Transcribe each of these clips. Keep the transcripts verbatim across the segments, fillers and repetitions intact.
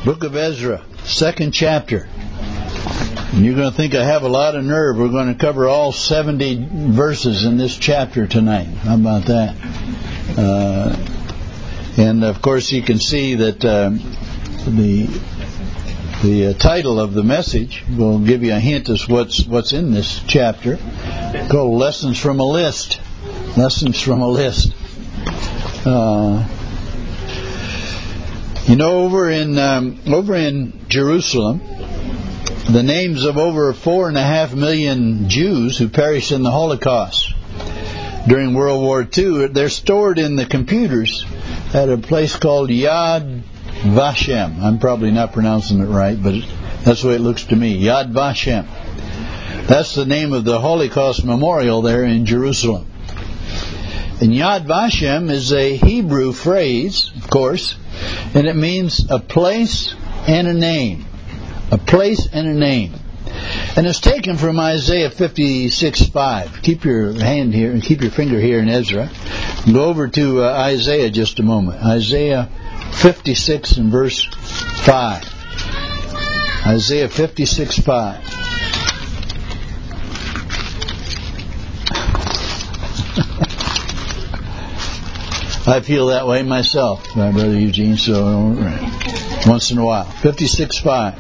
Book of Ezra, second chapter. And you're going to think I have a lot of nerve. We're going to cover all seventy verses in this chapter tonight. How about that? Uh, and of course, you can see that uh, the the uh, title of the message will give you a hint as what's what's in this chapter. Called "Lessons from a List." Lessons from a list. Uh, you know, over in um, over in Jerusalem, the names of over four and a half million Jews who perished in the Holocaust during World War Two, they're stored in the computers at a place called Yad Vashem. I'm probably not pronouncing it right, but that's the way it looks to me. Yad Vashem. That's the name of the Holocaust memorial there in Jerusalem. And Yad Vashem is a Hebrew phrase, of course, and it means a place and a name. A place and a name. And it's taken from Isaiah fifty-six five. Keep your hand here and keep your finger here in Ezra. Go over to uh, Isaiah just a moment. Isaiah fifty-six and verse five. Isaiah fifty-six five. I feel that way myself, my brother Eugene, so once in a while. fifty-six five.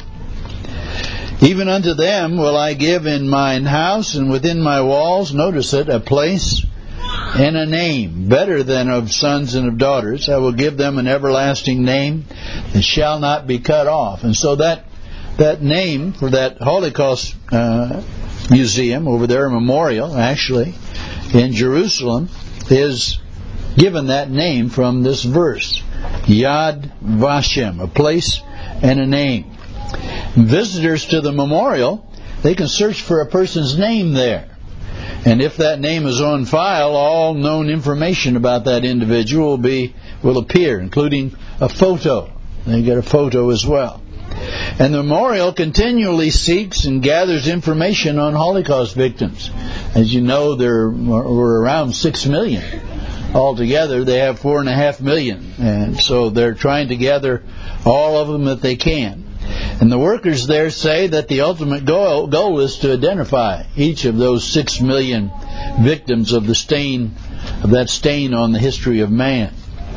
Even unto them will I give in mine house and within my walls, notice it, a place and a name, better than of sons and of daughters. I will give them an everlasting name that shall not be cut off. And so that that name for that Holocaust uh, museum over there, a memorial actually, in Jerusalem, is given that name from this verse. Yad Vashem, a place and a name. Visitors to the memorial, they can search for a person's name there. And if that name is on file, all known information about that individual will be will appear, including a photo. They get a photo as well. And the memorial continually seeks and gathers information on Holocaust victims. As you know, there were around six million. Altogether, they have four and a half million. And so they're trying to gather all of them that they can. And the workers there say that the ultimate goal, goal is to identify each of those six million victims of the stain, of that stain on the history of man.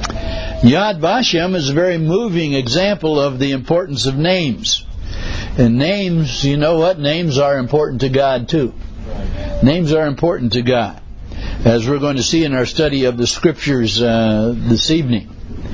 Yad Vashem is a very moving example of the importance of names. And names, you know what? Names are important to God too. Names are important to God, as we're going to see in our study of the Scriptures uh, this evening.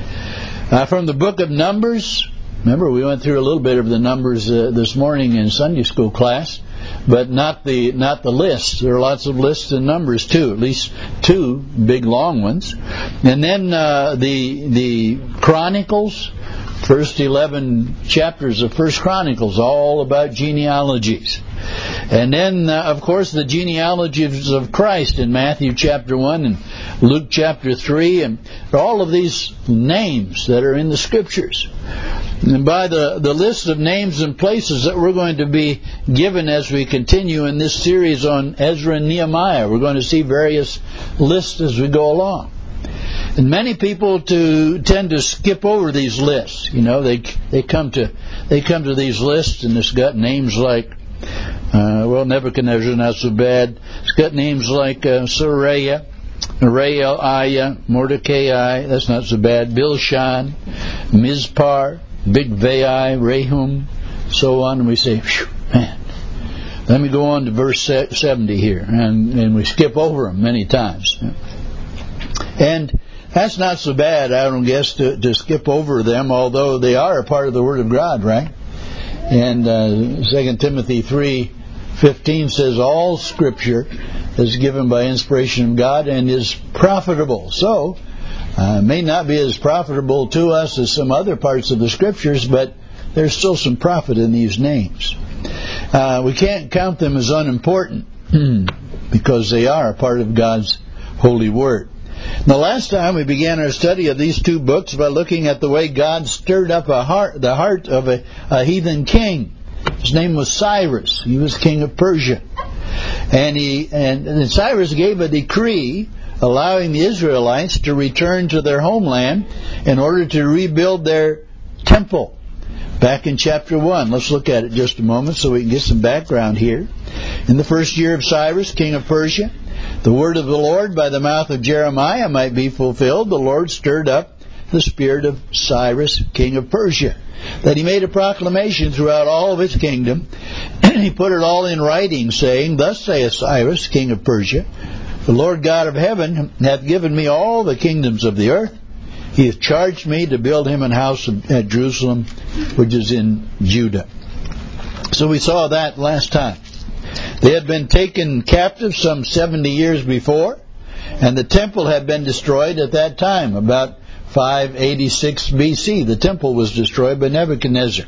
Uh, from the book of Numbers. Remember, we went through a little bit of the numbers uh, this morning in Sunday school class, but not the not the lists. There are lots of lists and numbers too, at least two big long ones. And then uh, the the Chronicles, first eleven chapters of First Chronicles, all about genealogies. And then, uh, of course, the genealogies of Christ in Matthew chapter one and Luke chapter three, and all of these names that are in the Scriptures. And by the, the list of names and places that we're going to be given as we continue in this series on Ezra and Nehemiah, we're going to see various lists as we go along. And many people to tend to skip over these lists. You know, they they come to they come to these lists, and it's got names like uh, well, Nebuchadnezzar, not so bad. It's got names like uh, Sariah, Reaiah, Mordecai, that's not so bad. Bilshan, Mizpar, Bigvai, Rehum, so on. And we say, phew, man. Let me go on to verse seventy here, and, and we skip over them many times. And that's not so bad, I don't guess, to, to skip over them, although they are a part of the Word of God, right? And uh, Second Timothy three fifteen says, all Scripture is given by inspiration of God and is profitable. So, uh, may not be as profitable to us as some other parts of the Scriptures, but there's still some profit in these names. Uh, we can't count them as unimportant because they are a part of God's holy Word. The last time we began our study of these two books by looking at the way God stirred up a heart, the heart of a, a heathen king. His name was Cyrus. He was king of Persia. And he and, and Cyrus gave a decree allowing the Israelites to return to their homeland in order to rebuild their temple, back in chapter one. Let's look at it just a moment so we can get some background here. In the first year of Cyrus, king of Persia, the word of the Lord by the mouth of Jeremiah might be fulfilled. The Lord stirred up the spirit of Cyrus, king of Persia, that he made a proclamation throughout all of his kingdom, and he put it all in writing, saying, Thus saith Cyrus, king of Persia, the Lord God of heaven hath given me all the kingdoms of the earth. He hath charged me to build him an house at Jerusalem, which is in Judah. So we saw that last time. They had been taken captive some seventy years before, and the temple had been destroyed at that time, about five eighty-six B C. The temple was destroyed by Nebuchadnezzar.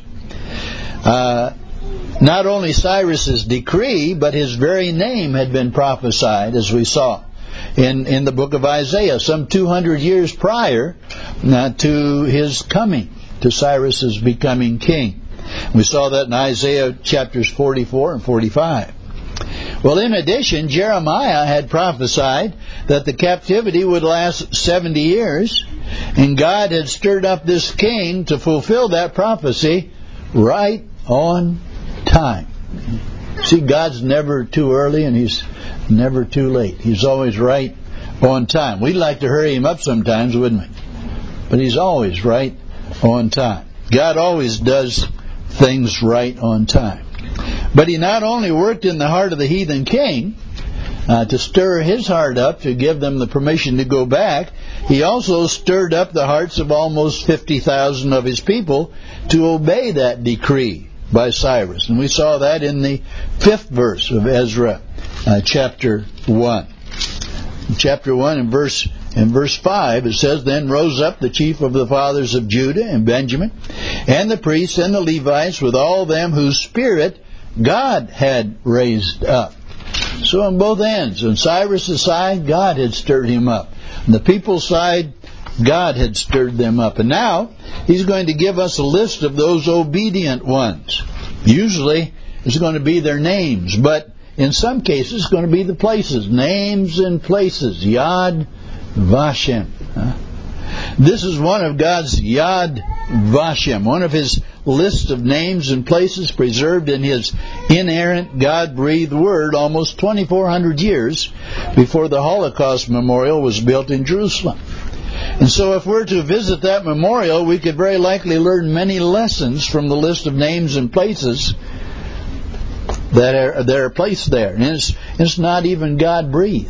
Uh, not only Cyrus's decree, but his very name had been prophesied, as we saw in, in the book of Isaiah, some two hundred years prior uh, to his coming, to Cyrus's becoming king. We saw that in Isaiah chapters forty-four and forty-five. Well, in addition, Jeremiah had prophesied that the captivity would last seventy years, and God had stirred up this king to fulfill that prophecy right on time. See, God's never too early and He's never too late. He's always right on time. We'd like to hurry Him up sometimes, wouldn't we? But He's always right on time. God always does things right on time. But He not only worked in the heart of the heathen king uh, to stir his heart up to give them the permission to go back, He also stirred up the hearts of almost fifty thousand of His people to obey that decree by Cyrus. And we saw that in the fifth verse of Ezra uh, chapter one. In chapter one and verse In verse five, it says, Then rose up the chief of the fathers of Judah and Benjamin, and the priests and the Levites, with all them whose spirit God had raised up. So on both ends, on Cyrus' side, God had stirred him up. On the people's side, God had stirred them up. And now, He's going to give us a list of those obedient ones. Usually, it's going to be their names, but in some cases, it's going to be the places. Names and places. Yad Vashem. This is one of God's Yad Vashem, one of His list of names and places preserved in His inerrant, God-breathed Word almost twenty-four hundred years before the Holocaust Memorial was built in Jerusalem. And so if we're to visit that memorial, we could very likely learn many lessons from the list of names and places that are, that are placed there. And it's, it's not even God-breathed.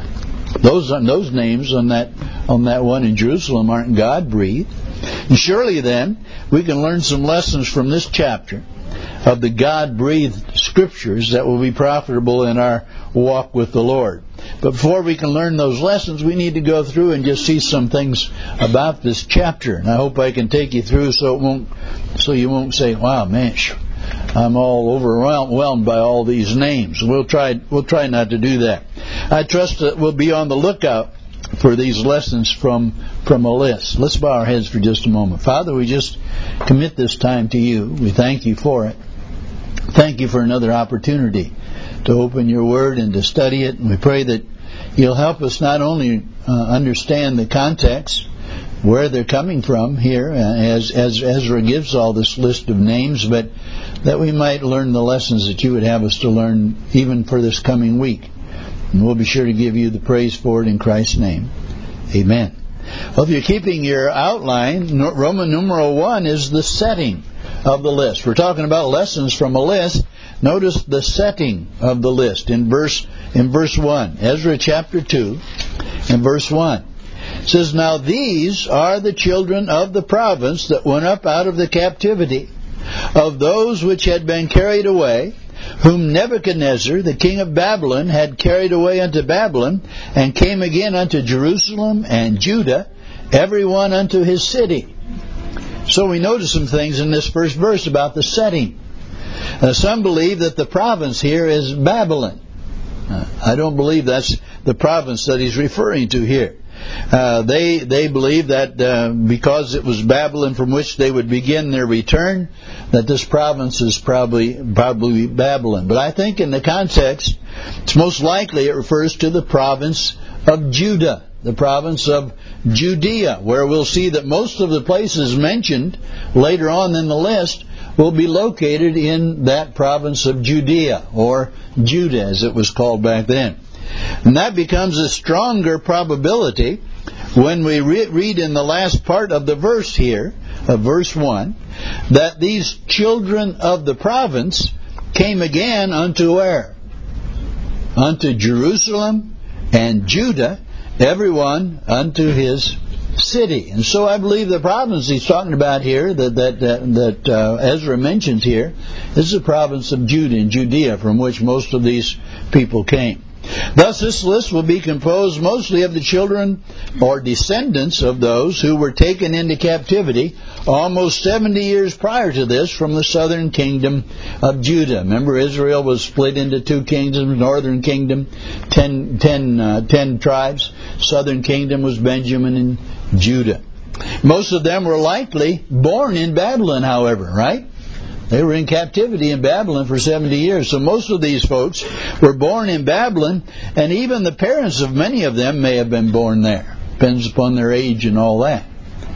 Those those names on that on that one in Jerusalem aren't God-breathed. And surely then we can learn some lessons from this chapter of the God-breathed Scriptures that will be profitable in our walk with the Lord. But before we can learn those lessons, we need to go through and just see some things about this chapter. And I hope I can take you through so it won't so you won't say, "Wow, man, I'm all overwhelmed by all these names." We'll try we'll try not to do that. I trust that we'll be on the lookout for these lessons from from a list. Let's bow our heads for just a moment. Father, we just commit this time to You. We thank You for it. Thank You for another opportunity to open Your Word and to study it. And we pray that You'll help us not only uh, understand the context, where they're coming from here, uh, as, as Ezra gives all this list of names, but that we might learn the lessons that You would have us to learn even for this coming week. And we'll be sure to give You the praise for it in Christ's name. Amen. Well, if you're keeping your outline, Roman numeral one is the setting of the list. We're talking about lessons from a list. Notice the setting of the list in verse in verse one. Ezra chapter two and verse one. It says, Now these are the children of the province that went up out of the captivity, of those which had been carried away, whom Nebuchadnezzar, the king of Babylon, had carried away unto Babylon, and came again unto Jerusalem and Judah, every one unto his city. So we notice some things in this first verse about the setting. Uh, some believe that the province here is Babylon. Uh, I don't believe that's the province that he's referring to here. Uh, they they believe that uh, because it was Babylon from which they would begin their return, that this province is probably probably Babylon. But I think in the context, it's most likely it refers to the province of Judah. the province of Judea, where we'll see that most of the places mentioned later on in the list will be located in that province of Judea, or Judah as it was called back then. And that becomes a stronger probability when we re- read in the last part of the verse here, of verse one, that these children of the province came again unto where? Unto Jerusalem and Judah, everyone unto his city. And so I believe the province he's talking about here, that that that, that uh, Ezra mentions here, is the province of Judah and Judea, from which most of these people came. Thus, this list will be composed mostly of the children or descendants of those who were taken into captivity almost seventy years prior to this from the southern kingdom of Judah. Remember, Israel was split into two kingdoms, northern kingdom, ten, ten, uh, ten tribes. Southern kingdom was Benjamin and Judah. Most of them were likely born in Babylon, however, right? They were in captivity in Babylon for seventy years. So most of these folks were born in Babylon, and even the parents of many of them may have been born there. Depends upon their age and all that.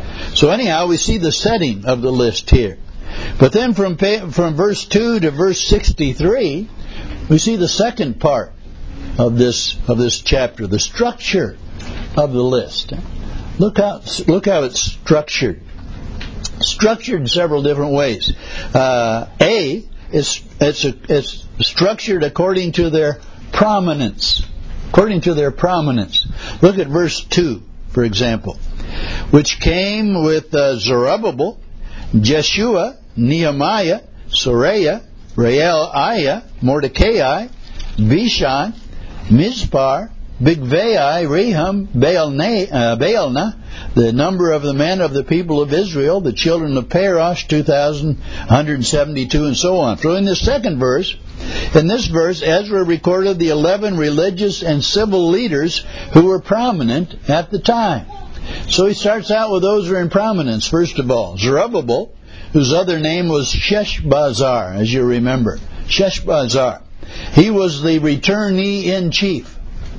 So anyhow, we see the setting of the list here. But then from from verse two to verse sixty-three, we see the second part of this of this chapter, the structure of the list. Look how look how it's structured. Structured in several different ways. Uh, A is it's a, it's structured according to their prominence. According to their prominence. Look at verse two, for example, which came with uh, Zerubbabel, Jeshua, Nehemiah, Sariah, Reelaiah, Mordecai, Bishon, Mizpar, Bigvai, Rehum, Baalna, uh, Baalna, the number of the men of the people of Israel, the children of Parosh, two thousand one hundred seventy-two, and so on. So in the second verse, in this verse, Ezra recorded the eleven religious and civil leaders who were prominent at the time. So he starts out with those who are in prominence, first of all. Zerubbabel, whose other name was Sheshbazzar, as you remember. Sheshbazzar. He was the returnee-in-chief.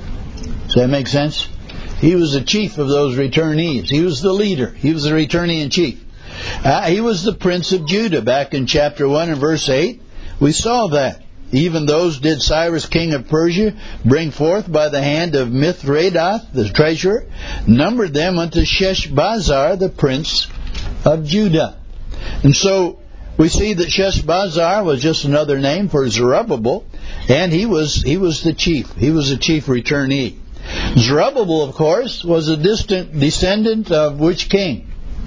Does that make sense? He was the chief of those returnees. He was the leader. He was the returnee-in-chief. Uh, he was the prince of Judah. Back in chapter one and verse eight, we saw that. Even those did Cyrus, king of Persia, bring forth by the hand of Mithredath, the treasurer, numbered them unto Sheshbazzar, the prince of Judah. And so we see that Sheshbazzar was just another name for Zerubbabel, and he was he was the chief. He was the chief returnee. Zerubbabel, of course, was a distant descendant of which king?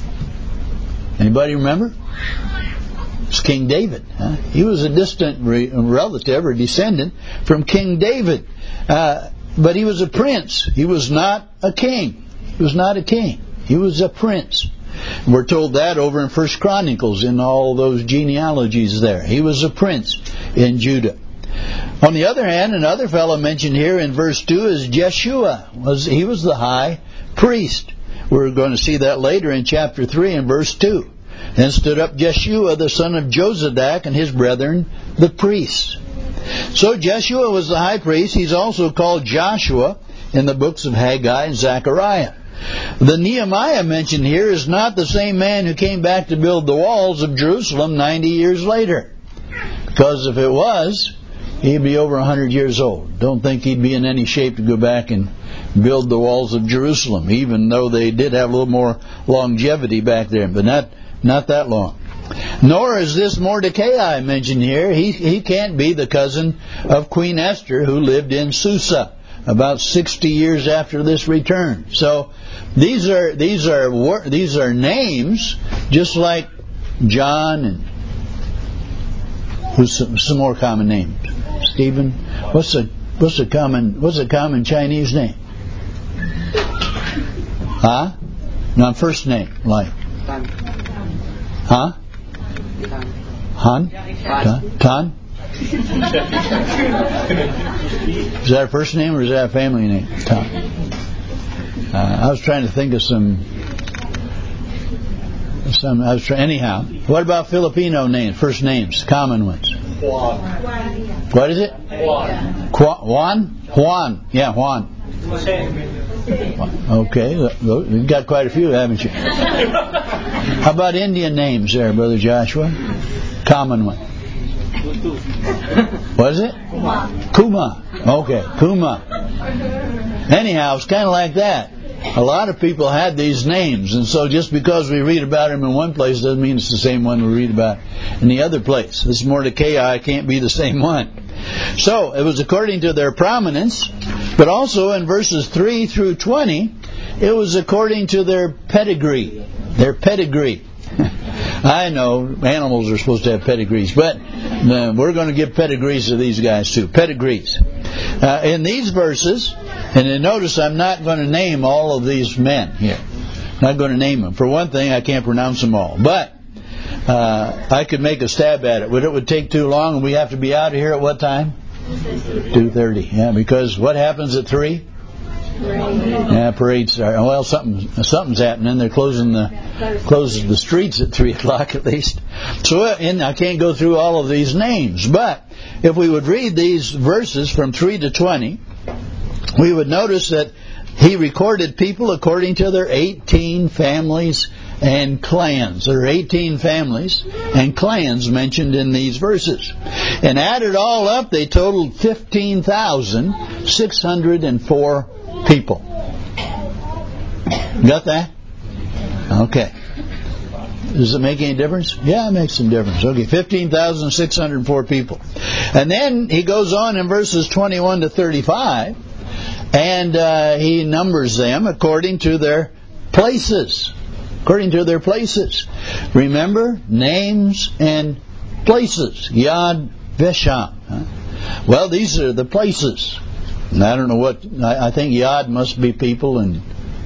Anybody remember? It's King David. Huh? He was a distant re- relative or descendant from King David. Uh, but he was a prince. He was not a king. He was not a king. He was a prince. And we're told that over in First Chronicles in all those genealogies there. He was a prince in Judah. On the other hand, another fellow mentioned here in verse two is Jeshua. Was he was the high priest. We're going to see that later in chapter three and verse two. Then stood up Jeshua, the son of Jozadak, and his brethren, the priests. So Jeshua was the high priest. He's also called Joshua in the books of Haggai and Zechariah. The Nehemiah mentioned here is not the same man who came back to build the walls of Jerusalem ninety years later. Because if it was, he'd be over one hundred years old. Don't think he'd be in any shape to go back and build the walls of Jerusalem, even though they did have a little more longevity back there, but not not that long. Nor is this Mordecai mentioned here. He he can't be the cousin of Queen Esther, who lived in Susa about sixty years after this return. So these are these are these are names, just like John and who's some, some more common names. Stephen. What's the what's the common what's the common Chinese name? Huh? No, first name like. Huh? Han? Tan? Tan? Is that a first name or is that a family name? Tan. Uh, I was trying to think of some. Some. I was trying. Anyhow, what about Filipino names? First names, common ones. Juan. What is it? Juan. Juan? Juan? Yeah, Juan. Jose. Okay, you've got quite a few, haven't you? How about Indian names there, Brother Joshua? Common one. What is it? Kuma. Kuma. Okay, Kuma. Anyhow, it's kind of like that. A lot of people had these names, and so just because we read about them in one place doesn't mean it's the same one we read about in the other place. This Mordecai can't be the same one. So it was according to their prominence, but also in verses three through twenty, it was according to their pedigree. Their pedigree. I know animals are supposed to have pedigrees, but uh, we're going to give pedigrees to these guys too. Pedigrees. Uh, in these verses, and then notice I'm not going to name all of these men here. I'm not going to name them. For one thing, I can't pronounce them all. But uh, I could make a stab at it. But it would take too long, and we have to be out of here at what time? two thirty. Yeah, because what happens at three? Parade. Yeah, parade start. Well, something something's happening. They're closing the closing the streets at three o'clock at least. So, and I can't go through all of these names, but if we would read these verses from three to twenty, we would notice that he recorded people according to their eighteen families and clans. There are eighteen families and clans mentioned in these verses. And added all up, they totaled fifteen thousand six hundred four people. Got that? Okay. Does it make any difference? Yeah, it makes some difference. Okay, fifteen thousand six hundred four people. And then he goes on in verses twenty-one to thirty-five, and uh, he numbers them according to their places. According to their places. Remember, names and places. Yad Vesham. Huh? Well, these are the places. And I don't know what, I, I think Yad must be people and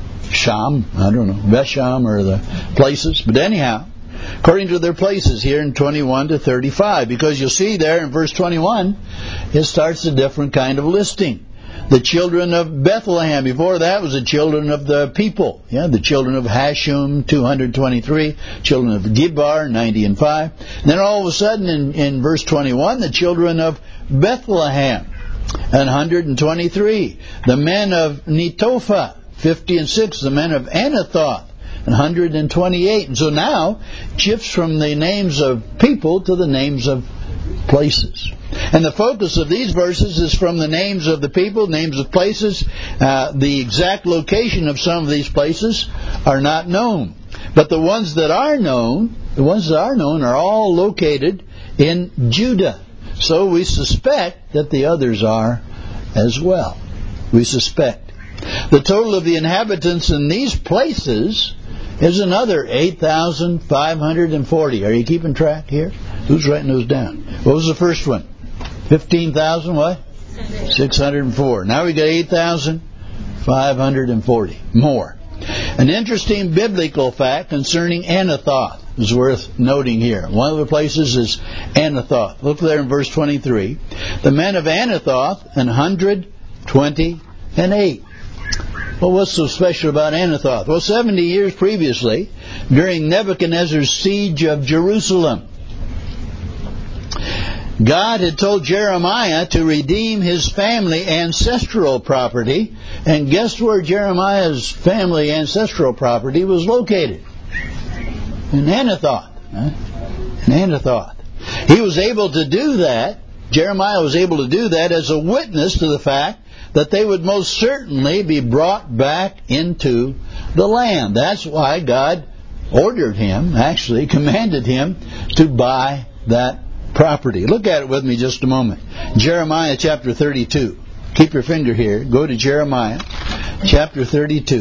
Sham, I don't know, Vesham are the places. But anyhow, according to their places here in twenty-one to thirty-five, because you'll see there in verse twenty-one, it starts a different kind of listing. The children of Bethlehem. Before that was the children of the people. Yeah, the children of Hashum, two hundred twenty-three. Children of Gibar, ninety and five. And then all of a sudden in, in verse twenty-one, the children of Bethlehem, one hundred twenty-three. The men of Netophah, fifty and six. The men of Anathoth, one hundred twenty-eight. And so now, shifts from the names of people to the names of places. And the focus of these verses is from the names of the people, names of places. Uh, the exact location of some of these places are not known. But the ones that are known, the ones that are known are all located in Judah. So we suspect that the others are as well. We suspect. The total of the inhabitants in these places is another eight thousand five hundred forty. Are you keeping track here? Who's writing those down? What was the first one? fifteen thousand what? six hundred four. Now we got eight thousand five hundred forty. More. An interesting biblical fact concerning Anathoth is worth noting here. One of the places is Anathoth. Look there in verse twenty-three. The men of Anathoth, one hundred twenty-eight. Well, what's so special about Anathoth? Well, seventy years previously, during Nebuchadnezzar's siege of Jerusalem, God had told Jeremiah to redeem his family ancestral property, and guess where Jeremiah's family ancestral property was located? In Anathoth. In Anathoth. He was able to do that, Jeremiah was able to do that as a witness to the fact that they would most certainly be brought back into the land. That's why God ordered him, actually commanded him, to buy that property. Look at it with me just a moment. Jeremiah chapter thirty-two. Keep your finger here. Go to Jeremiah chapter thirty-two.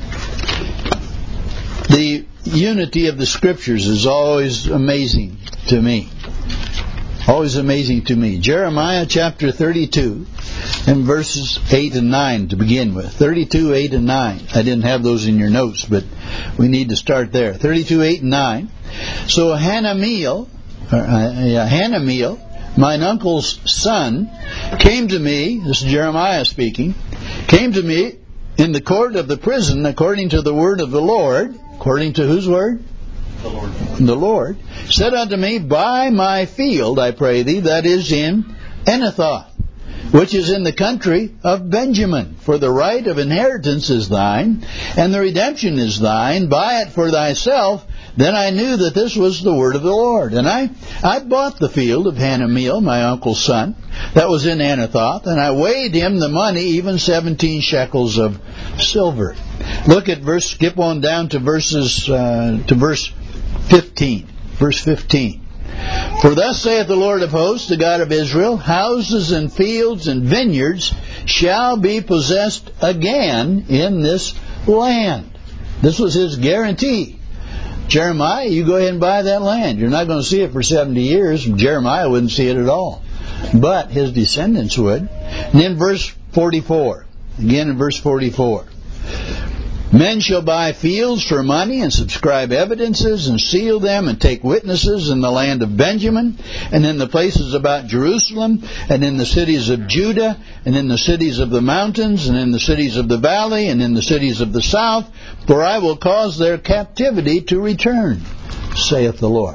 The unity of the Scriptures is always amazing to me. Always amazing to me. Jeremiah chapter thirty-two and verses eight and nine to begin with. thirty-two, eight and nine. I didn't have those in your notes, but we need to start there. thirty-two, eight and nine. So Hanamiel, Uh, uh, Hanamiel, mine uncle's son, came to me, this is Jeremiah speaking, came to me in the court of the prison according to the word of the Lord. According to whose word? The Lord. The Lord. Said unto me, buy my field, I pray thee, that is in Anathoth, which is in the country of Benjamin. For the right of inheritance is thine, and the redemption is thine. Buy it for thyself. Then I knew that this was the word of the Lord. And I, I bought the field of Hanameel, my uncle's son, that was in Anathoth, and I weighed him the money, even seventeen shekels of silver. Look at verse, skip on down to verses, uh, to verse fifteen. Verse fifteen. For thus saith the Lord of hosts, the God of Israel, houses and fields and vineyards shall be possessed again in this land. This was his guarantee. Jeremiah, you go ahead and buy that land. You're not going to see it for seventy years. Jeremiah wouldn't see it at all. But his descendants would. And then verse forty-four. Again in verse forty-four. Men shall buy fields for money and subscribe evidences and seal them and take witnesses in the land of Benjamin and in the places about Jerusalem and in the cities of Judah and in the cities of the mountains and in the cities of the valley and in the cities of the south, for I will cause their captivity to return, saith the Lord.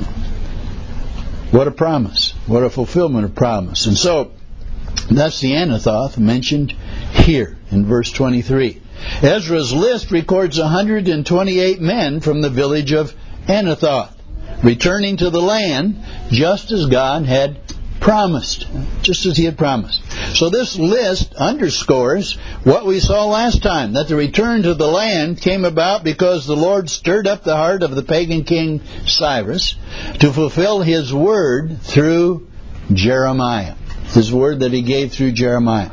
What a promise. What a fulfillment of promise. And so, that's the Anathoth mentioned here in verse twenty-three. Ezra's list records one hundred twenty-eight men from the village of Anathoth, returning to the land just as God had promised. Just as He had promised. So this list underscores what we saw last time, that the return to the land came about because the Lord stirred up the heart of the pagan king Cyrus to fulfill His word through Jeremiah. His word that He gave through Jeremiah.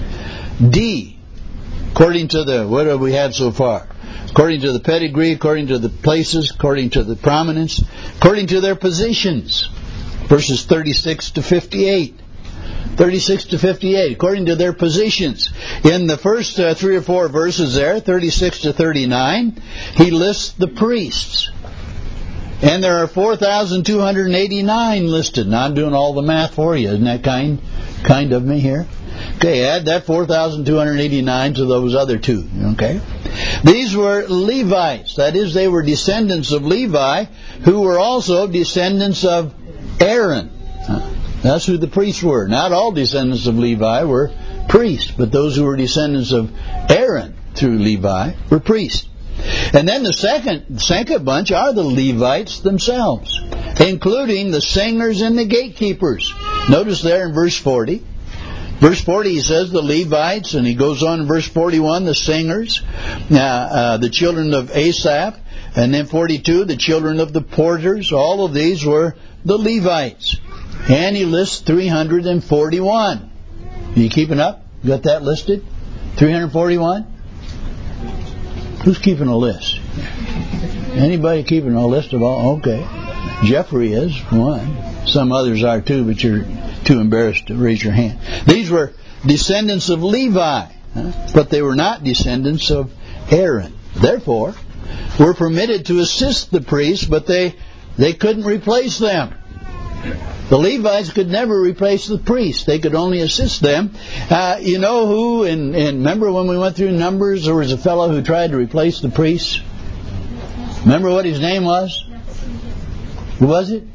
D. According to the, what have we had so far? According to the pedigree, according to the places, according to the prominence, according to their positions. Verses thirty-six to fifty-eight. thirty-six to fifty-eight, according to their positions. In the first uh, three or four verses there, thirty-six to thirty-nine, he lists the priests. And there are four thousand two hundred eighty-nine listed. Now I'm doing all the math for you. Isn't that kind, kind of me here? Okay, add that four thousand two hundred eighty-nine to those other two. Okay, these were Levites. That is, they were descendants of Levi, who were also descendants of Aaron. That's who the priests were. Not all descendants of Levi were priests, but those who were descendants of Aaron through Levi were priests. And then the second second bunch are the Levites themselves, including the singers and the gatekeepers. Notice there in verse forty. Verse forty, he says the Levites, and he goes on in verse forty-one, the singers, uh, uh, the children of Asaph, and then forty-two, the children of the porters. All of these were the Levites. And he lists three hundred forty-one. Are you keeping up? You got that listed? three hundred forty-one? Who's keeping a list? Anybody keeping a list of all? Okay. Jeffrey is one. Some others are too, but you're too embarrassed to raise your hand. These were descendants of Levi, but they were not descendants of Aaron. Therefore, were permitted to assist the priests, but they they couldn't replace them. The Levites could never replace the priests. They could only assist them. Uh, you know who, and, and remember when we went through Numbers, there was a fellow who tried to replace the priests? Remember what his name was? Who was it?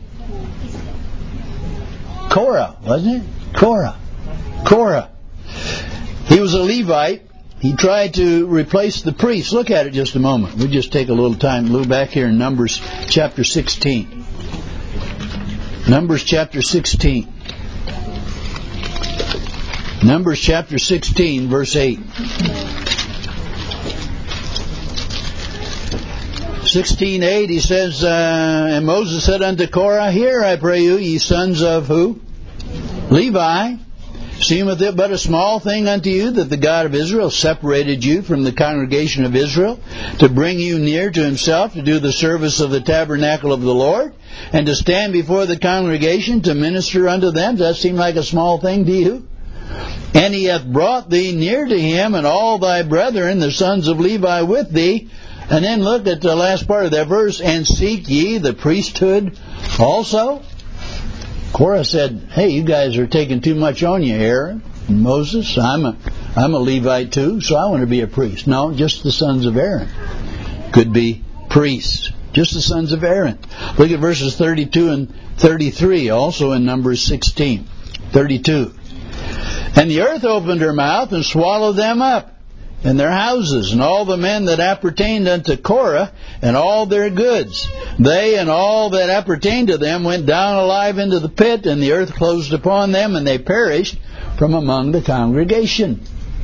Korah, wasn't it? Korah. Korah. He was a Levite. He tried to replace the priests. Look at it just a moment. We'll just take a little time to look back here in Numbers chapter sixteen. Numbers chapter sixteen. Numbers chapter sixteen, verse eight. sixteen eight, he says, uh, and Moses said unto Korah, Hear, I pray you, ye sons of who? Levi. Seemeth it but a small thing unto you that the God of Israel separated you from the congregation of Israel to bring you near to Himself to do the service of the tabernacle of the Lord and to stand before the congregation to minister unto them? Does that seem like a small thing to you? And He hath brought thee near to Him and all thy brethren, the sons of Levi, with thee. And then look at the last part of that verse, and seek ye the priesthood also? Korah said, hey, you guys are taking too much on you, Aaron and Moses. I'm a, I'm a Levite too, so I want to be a priest. No, just the sons of Aaron could be priests. Just the sons of Aaron. Look at verses thirty-two and thirty-three, also in Numbers sixteen. thirty-two. And the earth opened her mouth and swallowed them up, and their houses, and all the men that appertained unto Korah, and all their goods. They and all that appertained to them went down alive into the pit, and the earth closed upon them, and they perished from among the congregation.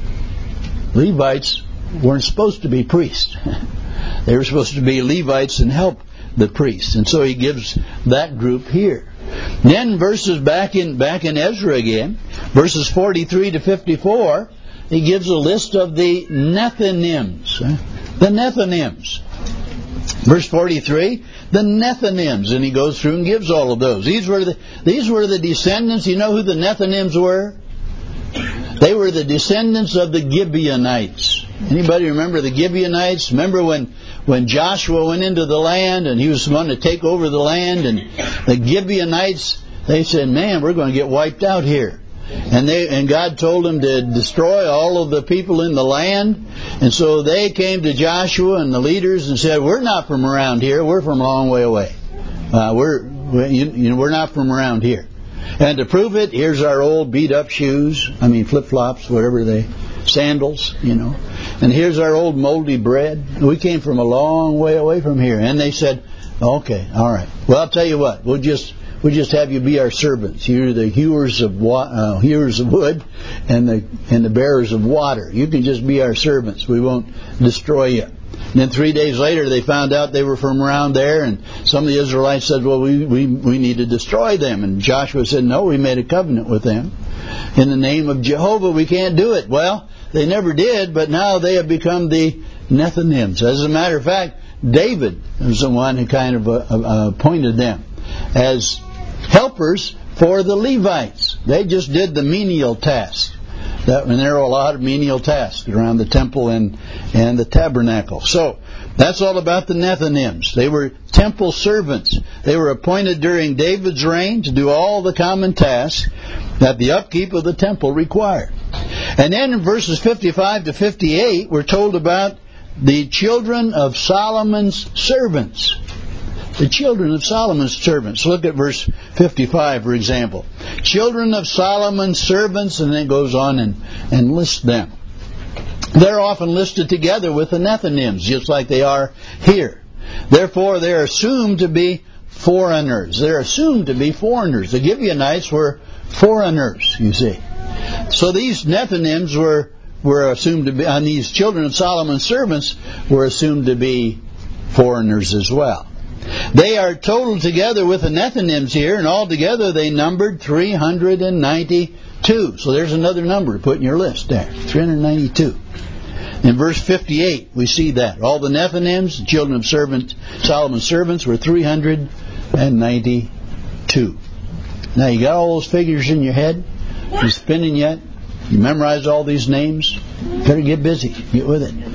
Levites weren't supposed to be priests. They were supposed to be Levites and help the priests. And so he gives that group here. Then verses back in back in Ezra again, verses forty-three to fifty-four, he gives a list of the Nethinims. The Nethinims. Verse forty-three, the Nethinims, and he goes through and gives all of those. These were the these were the descendants. You know who the Nethinims were? They were the descendants of the Gibeonites. Anybody remember the Gibeonites? Remember when, when Joshua went into the land and he was going to take over the land, and the Gibeonites, they said, man, we're going to get wiped out here. And they and God told them to destroy all of the people in the land. And so they came to Joshua and the leaders and said, we're not from around here. We're from a long way away. Uh, we're we, you, you know, we're not from around here. And to prove it, here's our old beat-up shoes. I mean, flip-flops, whatever they... sandals, you know. And here's our old moldy bread. We came from a long way away from here. And they said, okay, all right. Well, I'll tell you what. We'll just we'll just have you be our servants. You're the hewers of wa- uh, hewers of wood and the and the bearers of water. You can just be our servants. We won't destroy you. And then three days later, they found out they were from around there, and some of the Israelites said, well, we, we, we need to destroy them. And Joshua said, no, we made a covenant with them. In the name of Jehovah, we can't do it. Well, they never did, but now they have become the Nethinims. As a matter of fact, David was the one who kind of uh, appointed them as helpers for the Levites. They just did the menial task. That, and there were a lot of menial tasks around the temple and, and the tabernacle. So, that's all about the Nethinims. They were temple servants. They were appointed during David's reign to do all the common tasks that the upkeep of the temple required. And then in verses fifty-five to fifty-eight, we're told about the children of Solomon's servants. The children of Solomon's servants. Look at verse fifty-five, for example. Children of Solomon's servants, and then it goes on and, and lists them. They're often listed together with the Nethinims, just like they are here. Therefore, they're assumed to be foreigners. They're assumed to be foreigners. The Gibeonites were foreigners, you see. So these Nethinims were, were assumed to be, and these children of Solomon's servants were assumed to be foreigners as well. They are totaled together with the Nethinims here, and altogether they numbered three hundred ninety-two. So there's another number to put in your list there, three hundred ninety-two. In verse fifty-eight, we see that. All the Nethinims, the children of servant, Solomon's servants, were three hundred ninety-two. Now, you got all those figures in your head? You spinning yet? You memorized all these names? Better get busy. Get with it.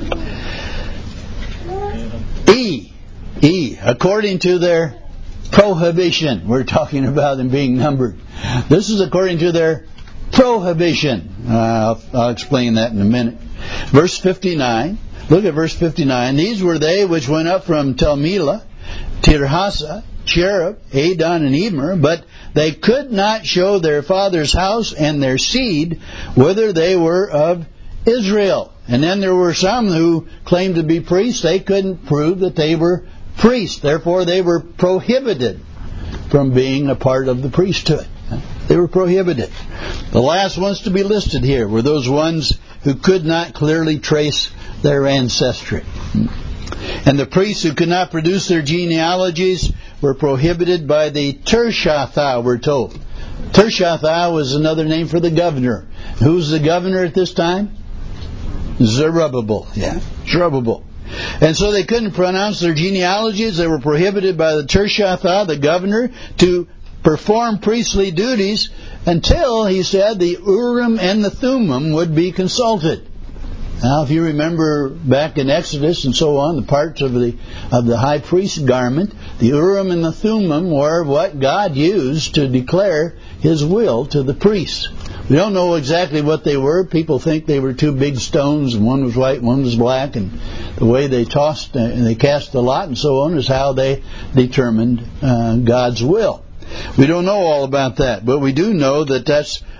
E. E. According to their prohibition. We're talking about them being numbered. This is according to their prohibition. Uh, I'll, I'll explain that in a minute. Verse fifty-nine. Look at verse fifty-nine. These were they which went up from Tel Melah, Tirhasa, Cherub, Adon, and Emer, but they could not show their father's house and their seed whether they were of Israel. And then there were some who claimed to be priests. They couldn't prove that they were priests. Therefore, they were prohibited from being a part of the priesthood. They were prohibited. The last ones to be listed here were those ones who could not clearly trace their ancestry. And the priests who could not produce their genealogies were prohibited by the Tirshatha, we're told. Tirshatha was another name for the governor. Who's the governor at this time? Zerubbabel. Yeah, Zerubbabel. And so they couldn't pronounce their genealogies. They were prohibited by the Tirshatha, the governor, to perform priestly duties until, he said, the Urim and the Thummim would be consulted. Now, if you remember back in Exodus and so on, the parts of the of the high priest garment, the Urim and the Thummim were what God used to declare His will to the priests. We don't know exactly what they were. People think they were two big stones, and one was white, and one was black, and the way they tossed and they cast the lot and so on is how they determined uh, God's will. We don't know all about that, but we do know that that's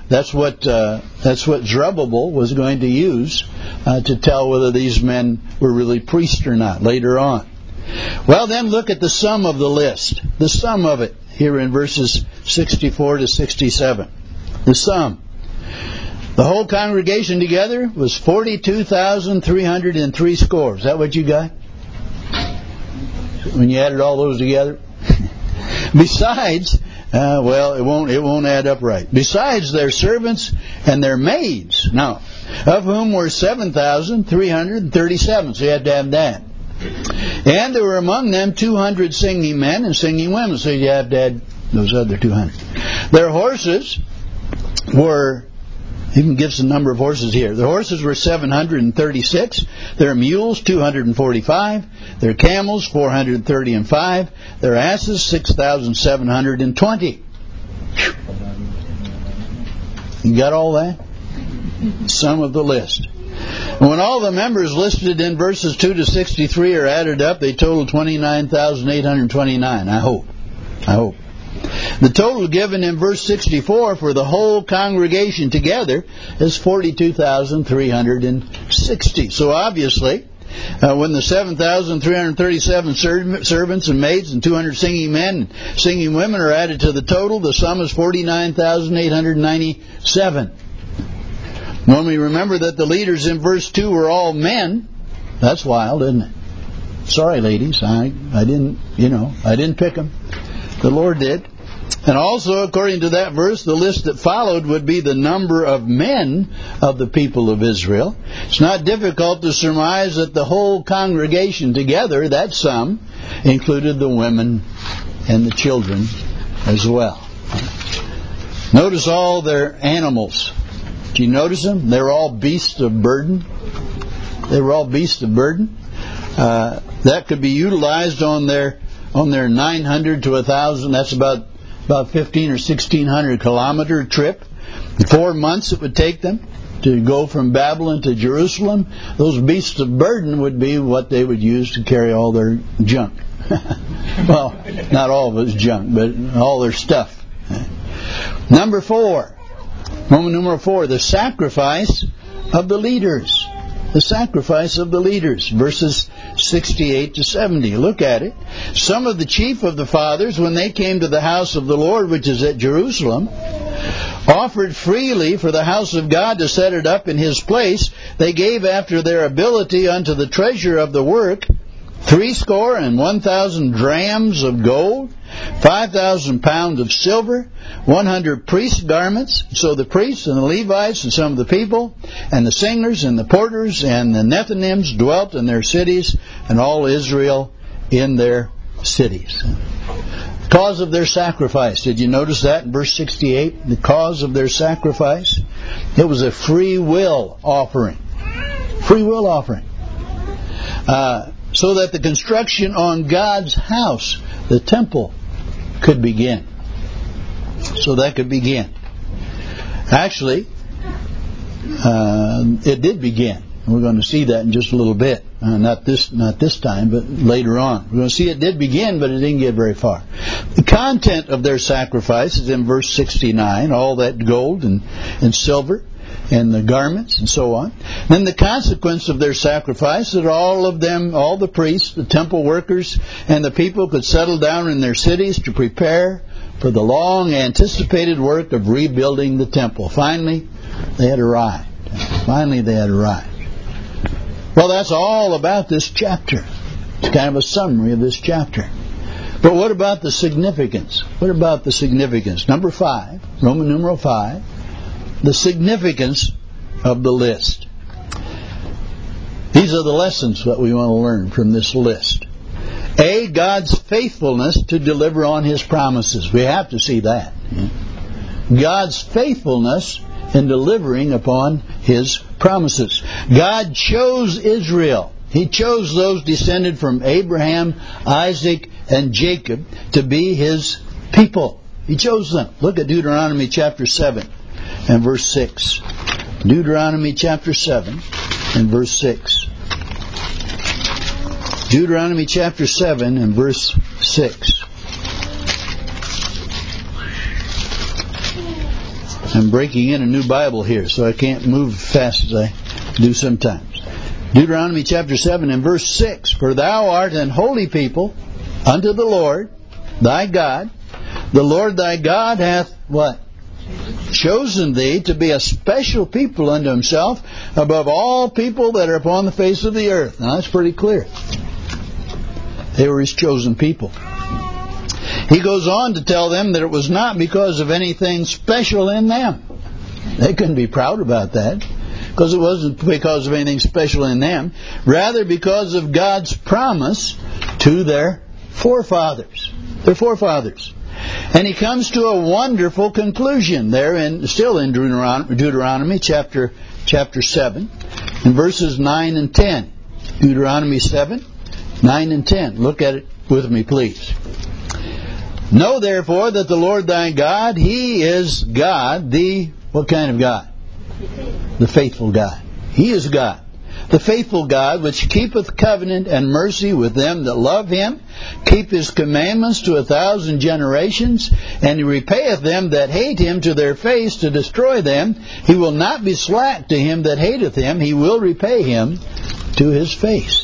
That's what uh, that's what Zerubbabel was going to use uh, to tell whether these men were really priests or not later on. Well, then look at the sum of the list. The sum of it here in verses sixty-four to sixty-seven. The sum. The whole congregation together was forty-two thousand three hundred three scores. Is that what you got? When you added all those together? Besides, uh, well, it won't it won't add up right. Besides their servants and their maids, now, of whom were seven thousand three hundred thirty-seven. So you had to have that. And there were among them two hundred singing men and singing women. So you have to add those other two hundred. Their horses were, even gives the number of horses here. Their horses were seven hundred thirty-six. Their mules, two hundred forty-five. Their camels, four hundred thirty and five. Their asses, six thousand seven hundred twenty. You got all that? Sum of the list. When all the members listed in verses two to sixty-three are added up, they total twenty-nine thousand eight hundred twenty-nine. I hope. I hope. The total given in verse sixty-four for the whole congregation together is forty-two thousand three hundred sixty. So obviously, uh, when the seven thousand three hundred thirty-seven ser- servants and maids and two hundred singing men and singing women are added to the total, the sum is forty-nine thousand eight hundred ninety-seven. When we remember that the leaders in verse two were all men, that's wild, isn't it? Sorry, ladies, I, I didn't, you know, I didn't pick them. The Lord did. And also, according to that verse, the list that followed would be the number of men of the people of Israel. It's not difficult to surmise that the whole congregation together, that sum, included the women and the children as well. Notice all their animals. Do you notice them? They were all beasts of burden. They were all beasts of burden. Uh, that could be utilized on their on their nine hundred to one thousand. That's about about fifteen or sixteen hundred kilometer trip. Four months it would take them to go from Babylon to Jerusalem. Those beasts of burden would be what they would use to carry all their junk. Well, not all of it's junk, but all their stuff. Number four. Roman numeral four, the sacrifice of the leaders. The sacrifice of the leaders. Verses sixty-eight to seventy. Look at it. Some of the chief of the fathers, when they came to the house of the Lord, which is at Jerusalem, offered freely for the house of God to set it up in His place. They gave after their ability unto the treasure of the work threescore and one thousand drams of gold, five thousand pounds of silver, one hundred priest garments. So the priests and the Levites and some of the people and the singers and the porters and the Nethinims dwelt in their cities, and all Israel in their cities. Cause of their sacrifice. Did you notice that in verse sixty-eight? The cause of their sacrifice. It was a free will offering. Free will offering. Uh, so that the construction on God's house, the temple, could begin. So that could begin. Actually, uh, it did begin. We're going to see that in just a little bit. Uh, not this, not this time, but later on. We're going to see it did begin, but it didn't get very far. The content of their sacrifice is in verse sixty-nine. All that gold and, and silver and the garments and so on. Then the consequence of their sacrifice, that all of them, all the priests, the temple workers, and the people could settle down in their cities to prepare for the long anticipated work of rebuilding the temple. Finally, they had arrived. Finally, they had arrived. Well, that's all about this chapter. It's kind of a summary of this chapter. But what about the significance? What about the significance? Number five, Roman numeral five, the significance of the list. These are the lessons that we want to learn from this list. A, God's faithfulness to deliver on His promises. We have to see that. God's faithfulness in delivering upon His promises. God chose Israel. He chose those descended from Abraham, Isaac, and Jacob to be His people. He chose them. Look at Deuteronomy chapter seven and verse six. Deuteronomy chapter seven and verse six. Deuteronomy chapter seven and verse six. I'm breaking in a new Bible here, so I can't move as fast as I do sometimes. Deuteronomy chapter seven and verse six. For thou art an holy people unto the Lord thy God. The Lord thy God hath what? Chosen thee to be a special people unto himself above all people that are upon the face of the earth. Now that's pretty clear. They were his chosen people. He goes on to tell them that it was not because of anything special in them. They couldn't be proud about that, because it wasn't because of anything special in them. Rather, because of God's promise to their forefathers. Their forefathers. And he comes to a wonderful conclusion there, in still in Deuteronomy, Deuteronomy chapter chapter seven, in verses nine and ten. Deuteronomy seven, nine and ten. Look at it with me, please. Know therefore that the Lord thy God, He is God, the, what kind of God? The faithful God. He is God. The faithful God, which keepeth covenant and mercy with them that love Him, keep His commandments to a thousand generations, and He repayeth them that hate Him to their face to destroy them. He will not be slack to him that hateth Him. He will repay him to his face.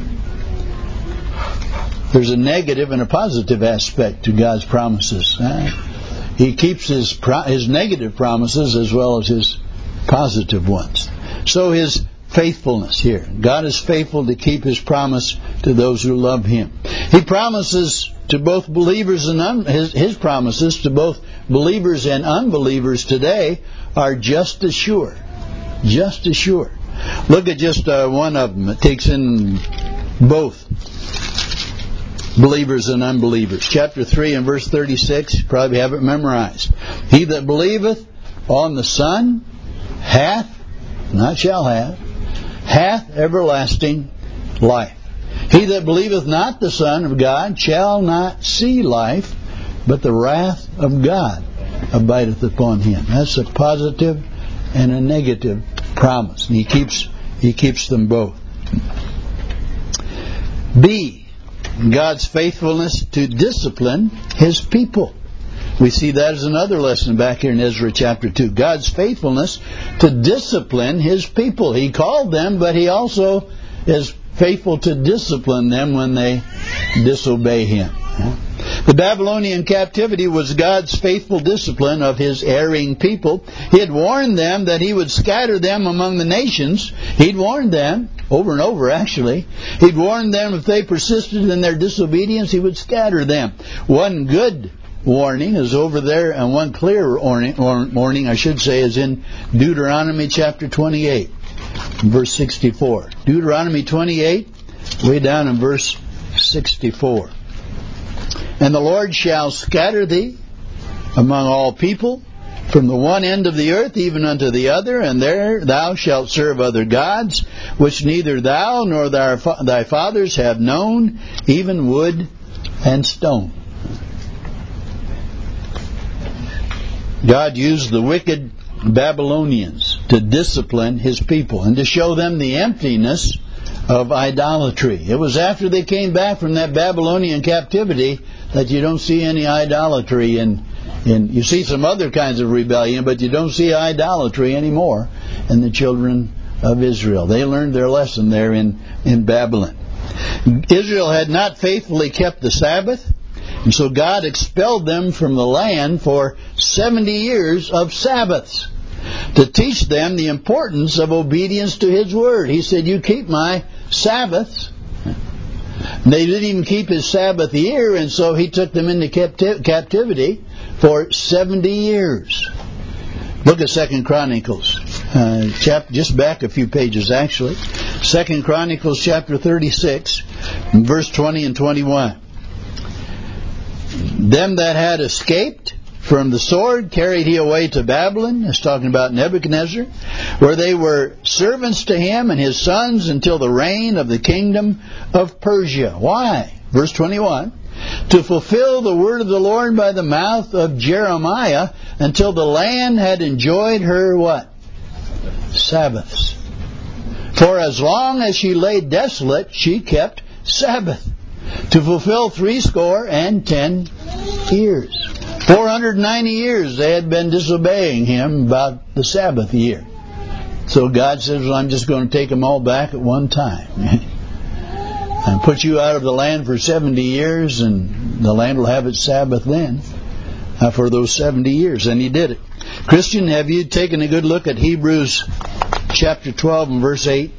There's a negative and a positive aspect to God's promises. He keeps His pro- His negative promises as well as His positive ones. So His faithfulness here. God is faithful to keep His promise to those who love Him. He promises to both believers and un- his, his promises to both believers and unbelievers today are just as sure. Just as sure. Look at just uh, one of them. It takes in both believers and unbelievers. Chapter three and verse thirty-six. You probably have it memorized. He that believeth on the Son hath, not shall have, hath everlasting life. He that believeth not the Son of God shall not see life, but the wrath of God abideth upon him. That's a positive and a negative promise. And he keeps he keeps them both. B. God's faithfulness to discipline His people. We see that as another lesson back here in Ezra chapter two. God's faithfulness to discipline His people. He called them, but He also is faithful to discipline them when they disobey Him. The Babylonian captivity was God's faithful discipline of His erring people. He had warned them that He would scatter them among the nations. He'd warned them over and over, actually. He'd warned them if they persisted in their disobedience, He would scatter them. One good warning is over there, and one clear warning, warning I should say, is in Deuteronomy chapter twenty-eight, verse sixty-four. Deuteronomy twenty-eight, way down in verse sixty-four. And the Lord shall scatter thee among all people, from the one end of the earth even unto the other, and there thou shalt serve other gods, which neither thou nor thy fathers have known, even wood and stone. God used the wicked Babylonians to discipline His people and to show them the emptiness of idolatry. It was after they came back from that Babylonian captivity that you don't see any idolatry in In, you see some other kinds of rebellion, but you don't see idolatry anymore in the children of Israel. They learned their lesson there in, in Babylon. Israel had not faithfully kept the Sabbath, and so God expelled them from the land for seventy years of Sabbaths to teach them the importance of obedience to His Word. He said, you keep my Sabbaths. They didn't even keep His Sabbath year, and so He took them into capti- captivity for seventy years. Look at Second Chronicles, uh, chap- just back a few pages actually. Second Chronicles chapter thirty-six, verse twenty and twenty-one. Them that had escaped from the sword carried He away to Babylon. It's talking about Nebuchadnezzar, where they were servants to him and his sons until the reign of the kingdom of Persia. Why? Verse twenty-one. To fulfill the word of the Lord by the mouth of Jeremiah, until the land had enjoyed her what? Sabbaths. For as long as she lay desolate, she kept Sabbath, to fulfill threescore and ten years. four hundred ninety years they had been disobeying Him about the Sabbath year. So God says, well, I'm just going to take them all back at one time. And put you out of the land for seventy years, and the land will have its Sabbath then uh, for those seventy years. And He did it. Christian, have you taken a good look at Hebrews chapter twelve and verse eight?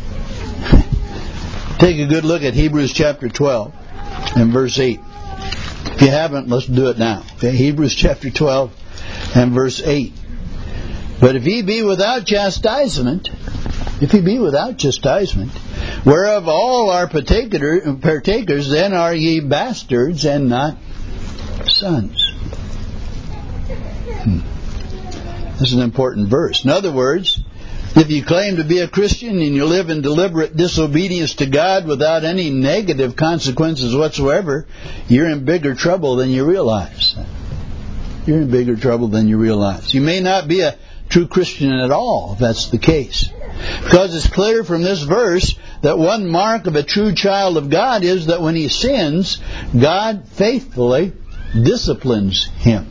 Take a good look at Hebrews chapter twelve and verse eight. If you haven't, let's do it now. Okay? Hebrews chapter twelve and verse eight. But if ye be without chastisement, if ye be without chastisement, whereof all are partaker, partakers, then are ye bastards and not sons. Hmm. This is an important verse. In other words, if you claim to be a Christian and you live in deliberate disobedience to God without any negative consequences whatsoever, you're in bigger trouble than you realize. You're in bigger trouble than you realize. You may not be a true Christian at all, if that's the case. Because it's clear from this verse that one mark of a true child of God is that when he sins, God faithfully disciplines him.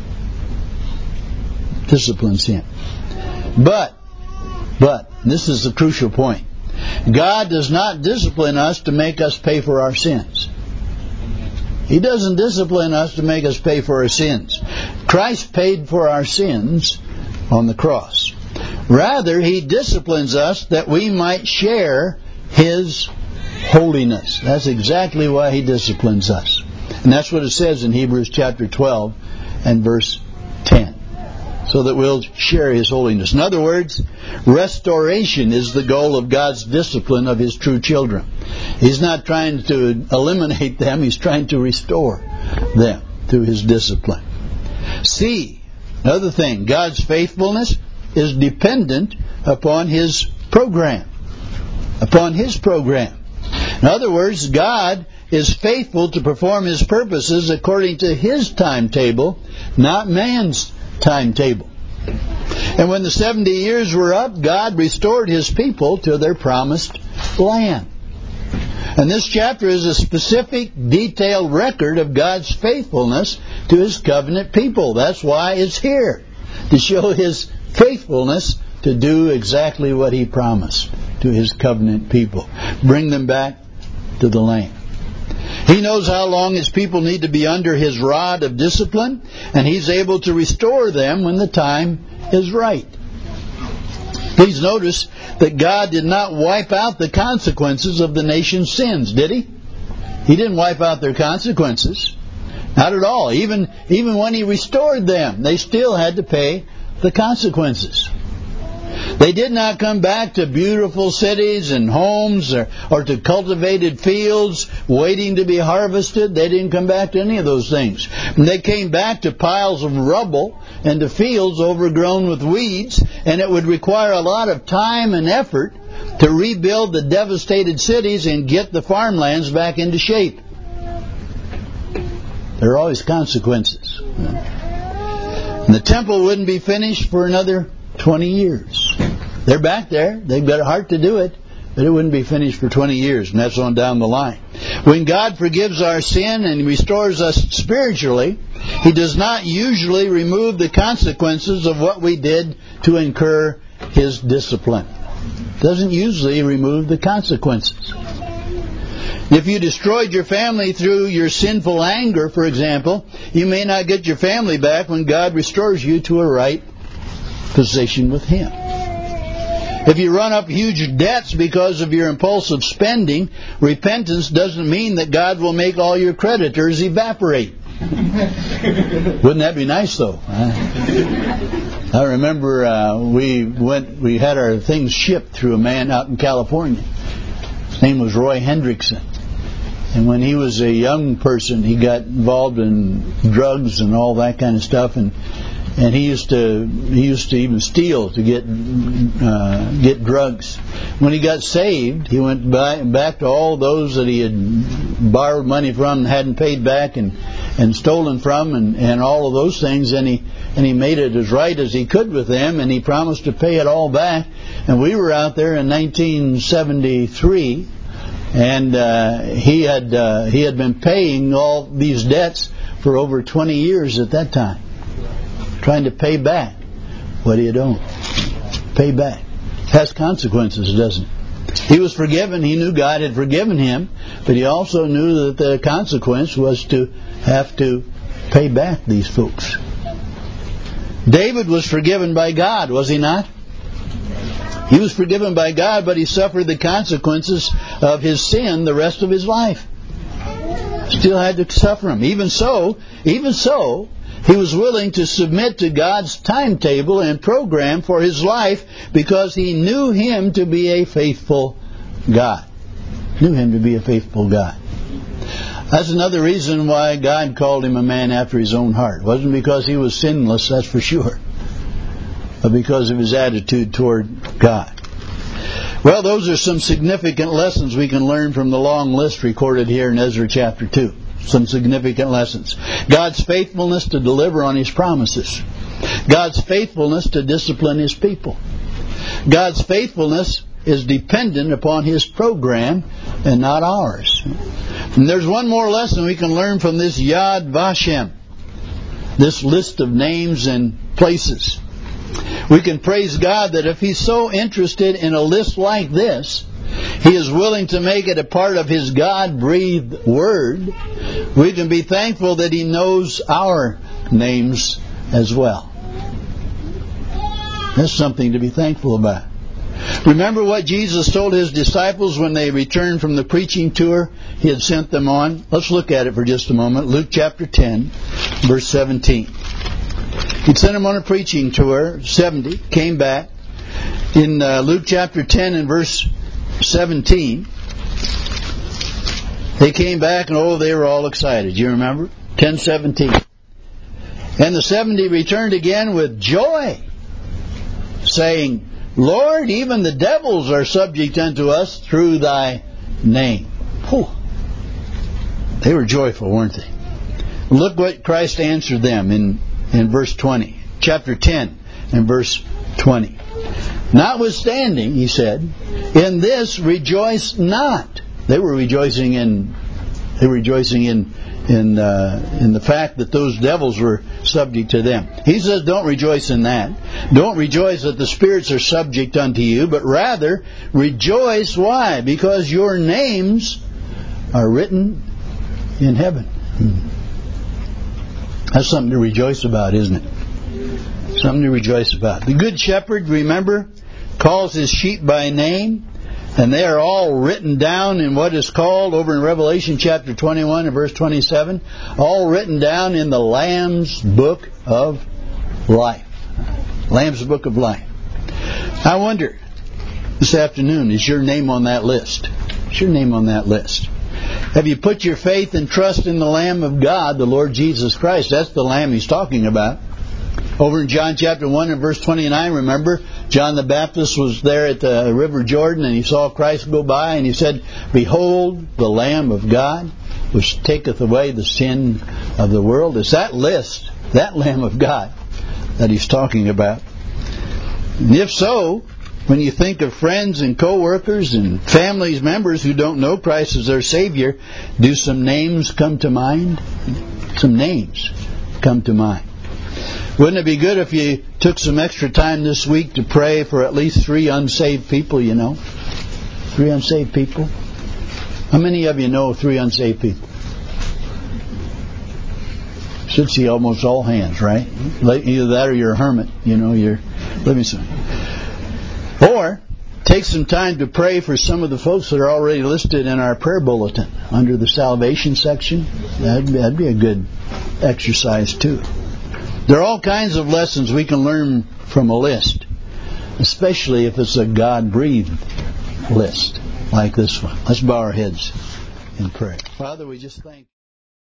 Disciplines him. But, but, this is the crucial point. God does not discipline us to make us pay for our sins. He doesn't discipline us to make us pay for our sins. Christ paid for our sins on the cross. Rather, He disciplines us that we might share His holiness. That's exactly why He disciplines us. And that's what it says in Hebrews chapter twelve and verse ten. So that we'll share His holiness. In other words, restoration is the goal of God's discipline of His true children. He's not trying to eliminate them. He's trying to restore them through His discipline. See, another thing, God's faithfulness is dependent upon His program. Upon His program. In other words, God is faithful to perform His purposes according to His timetable, not man's timetable. And when the seventy years were up, God restored His people to their promised land. And this chapter is a specific, detailed record of God's faithfulness to His covenant people. That's why it's here, to show His faithfulness to do exactly what He promised to His covenant people. Bring them back to the land. He knows how long His people need to be under His rod of discipline, and He's able to restore them when the time is right. Please notice that God did not wipe out the consequences of the nation's sins, did He? He didn't wipe out their consequences. Not at all. Even, even when He restored them, they still had to pay the consequences. They did not come back to beautiful cities and homes or, or to cultivated fields waiting to be harvested. They didn't come back to any of those things. And they came back to piles of rubble and to fields overgrown with weeds, and it would require a lot of time and effort to rebuild the devastated cities and get the farmlands back into shape. There are always consequences. And the temple wouldn't be finished for another twenty years. They're back there. They've got a heart to do it, but it wouldn't be finished for twenty years, and that's on down the line. When God forgives our sin and restores us spiritually, He does not usually remove the consequences of what we did to incur His discipline. Doesn't usually remove the consequences. If you destroyed your family through your sinful anger, for example, you may not get your family back when God restores you to a right position with Him. If you run up huge debts because of your impulsive spending, repentance doesn't mean that God will make all your creditors evaporate. Wouldn't that be nice, though? I remember uh, we went, we had our things shipped through a man out in California. His name was Roy Hendrickson. And when he was a young person, he got involved in drugs and all that kind of stuff, and and he used to he used to even steal to get uh, get drugs. When he got saved, he went by, back to all those that he had borrowed money from and hadn't paid back and, and stolen from, and, and all of those things, and he and he made it as right as he could with them, and he promised to pay it all back. And we were out there in nineteen seventy-three. And uh, he had uh, he had been paying all these debts for over twenty years at that time, trying to pay back what he had owned. Pay back. It has consequences, doesn't it? He was forgiven. He knew God had forgiven him, but he also knew that the consequence was to have to pay back these folks. David was forgiven by God, was he not? He was forgiven by God, but he suffered the consequences of his sin the rest of his life. Still had to suffer them. Even so, even so, he was willing to submit to God's timetable and program for his life because he knew him to be a faithful God. Knew him to be a faithful God. That's another reason why God called him a man after his own heart. It wasn't because he was sinless, that's for sure, but because of his attitude toward God. Well, those are some significant lessons we can learn from the long list recorded here in Ezra chapter two. Some significant lessons. God's faithfulness to deliver on His promises. God's faithfulness to discipline His people. God's faithfulness is dependent upon His program and not ours. And there's one more lesson we can learn from this Yad Vashem, this list of names and places. We can praise God that if He's so interested in a list like this, He is willing to make it a part of His God-breathed Word. We can be thankful that He knows our names as well. That's something to be thankful about. Remember what Jesus told His disciples when they returned from the preaching tour He had sent them on? Let's look at it for just a moment. Luke chapter ten, verse seventeen. He'd sent them on a preaching tour, seventy, came back. In uh, Luke chapter ten and verse seventeen, they came back and oh, they were all excited. You remember? ten seventeen. And the seventy returned again with joy, saying, Lord, even the devils are subject unto us through Thy name. Whew. They were joyful, weren't they? Look what Christ answered them in, in verse twenty. Chapter ten and verse twenty. Notwithstanding, He said, in this rejoice not. They were rejoicing in they were rejoicing in in uh, in the fact that those devils were subject to them. He says, don't rejoice in that. Don't rejoice that the spirits are subject unto you, but rather rejoice. Why? Because your names are written in heaven. That's something to rejoice about, isn't it? Something to rejoice about. The Good Shepherd, remember, calls his sheep by name, and they are all written down in what is called, over in Revelation chapter twenty-one and verse twenty-seven, all written down in the Lamb's Book of Life. Lamb's Book of Life. I wonder, this afternoon, is your name on that list? Is your name on that list? Have you put your faith and trust in the Lamb of God, the Lord Jesus Christ? That's the Lamb He's talking about. Over in John chapter one and verse twenty-nine, remember, John the Baptist was there at the River Jordan and he saw Christ go by and he said, Behold, the Lamb of God, which taketh away the sin of the world. It's that list, that Lamb of God, that he's talking about. And if so, when you think of friends and co-workers and family members who don't know Christ as their Savior, do some names come to mind? Some names come to mind. Wouldn't it be good if you took some extra time this week to pray for at least three unsaved people, you know? Three unsaved people? How many of you know three unsaved people? Should see almost all hands, right? Either that or you're a hermit, you know, you're living some. Or take some time to pray for some of the folks that are already listed in our prayer bulletin under the salvation section. That'd, that'd be a good exercise too. There are all kinds of lessons we can learn from a list, especially if it's a God-breathed list like this one. Let's bow our heads in prayer. Father, we just thank you.